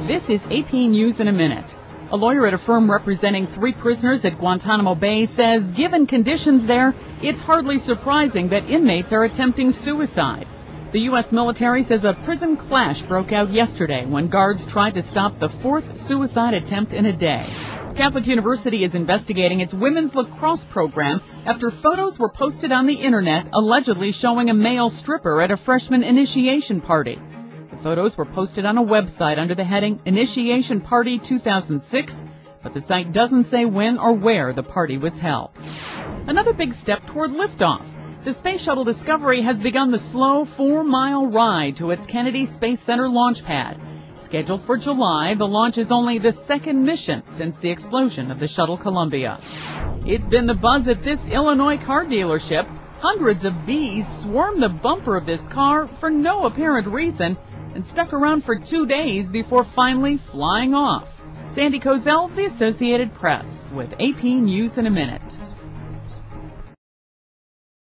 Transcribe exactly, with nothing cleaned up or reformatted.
This is A P News in a Minute. A lawyer at a firm representing three prisoners at Guantanamo Bay says given conditions there, it's hardly surprising that inmates are attempting suicide. The U S military says a prison clash broke out yesterday when guards tried to stop the fourth suicide attempt in a day. Catholic University is investigating its women's lacrosse program after photos were posted on the internet allegedly showing a male stripper at a freshman initiation party. The photos were posted on a website under the heading Initiation Party two thousand six, but the site doesn't say when or where the party was held. Another big step toward liftoff. The Space Shuttle Discovery has begun the slow four-mile ride to its Kennedy Space Center launch pad. Scheduled for July, the launch is only the second mission since the explosion of the Shuttle Columbia. It's been the buzz at this Illinois car dealership. Hundreds of bees swarmed the bumper of this car for no apparent reason and stuck around for two days before finally flying off. Sandy Kozel, The Associated Press, with A P News in a Minute.